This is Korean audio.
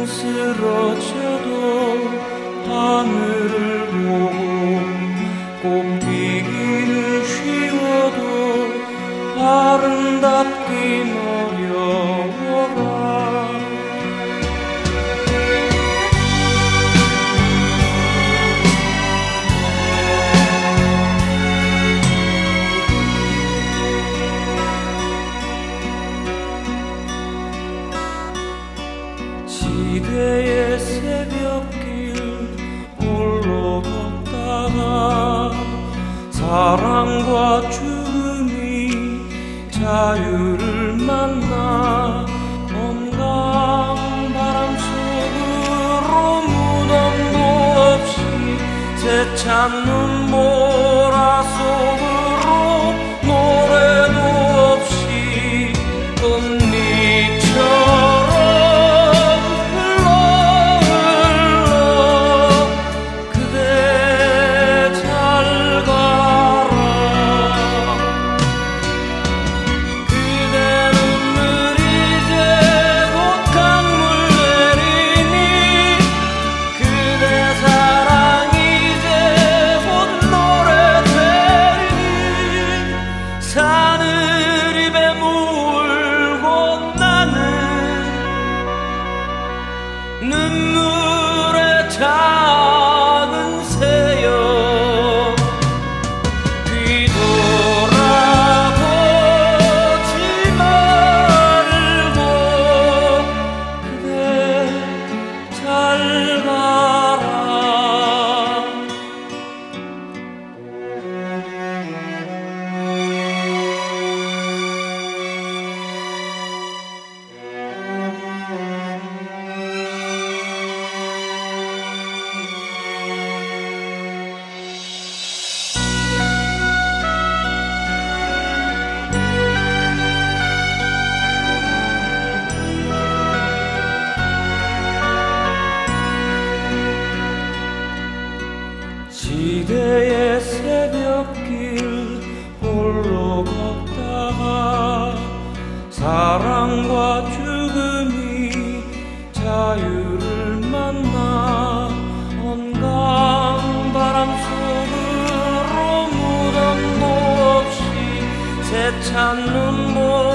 쓰러져도 하늘을 보고 꽃피기는 쉬워도 아름답긴 어려워라. 지대의 새벽길 홀로 걷다가 사랑과 죽음이 자유를 만나 건강 바람 속으로 무덤도 없이 세찬 눈보라 속으로 노래도 없이 꽃잎처럼 눈물의 작은 새여 뒤돌아보지 말고 그대 잘 가라. 지대의 새벽길 홀로 걷다가 사랑과 죽음이 자유를 만나 건강 바람 속으로 무덤도 없이 세찬 눈물